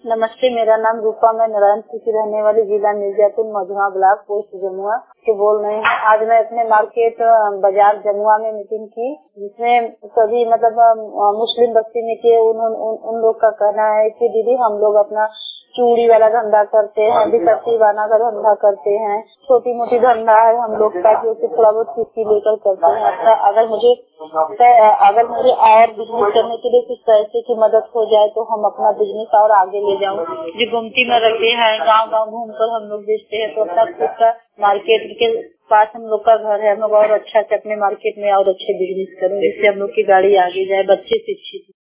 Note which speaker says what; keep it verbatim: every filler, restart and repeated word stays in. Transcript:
Speaker 1: नमस्ते, मेरा नाम रूपा, मैं नारायणपुर की रहने वाली, जिला मिर्जापुर, मझुआ ब्लॉक, पोस्ट जमुआ से बोल रहे हैं। आज मैं अपने मार्केट बाजार जमुआ में मीटिंग की, जिसमें सभी मतलब मुस्लिम बस्ती में के उन, उन, उन लोग का कहना है कि दीदी हम लोग अपना चूड़ी वाला धंधा करते हैं, बिकट्टी बाना का धंधा करते हैं, छोटी मोटी धंधा है हम लोग का, जो कि थोड़ा बहुत किस्ती लेकर करते हैं। अच्छा, अगर मुझे अगर मुझे और बिजनेस करने के लिए कुछ पैसे की मदद हो जाए तो हम अपना बिजनेस और आगे ले जाऊँ। जो गुमती में रखते हैं, गांव गांव घूमकर हम लोग बेचते हैं, तो अपना खुद का मार्केट के पास हम लोग का घर है, हम लोग और अच्छा से अपने मार्केट में और अच्छे बिजनेस करें, जिससे हम लोग की गाड़ी आगे जाए, बच्चे शिक्षित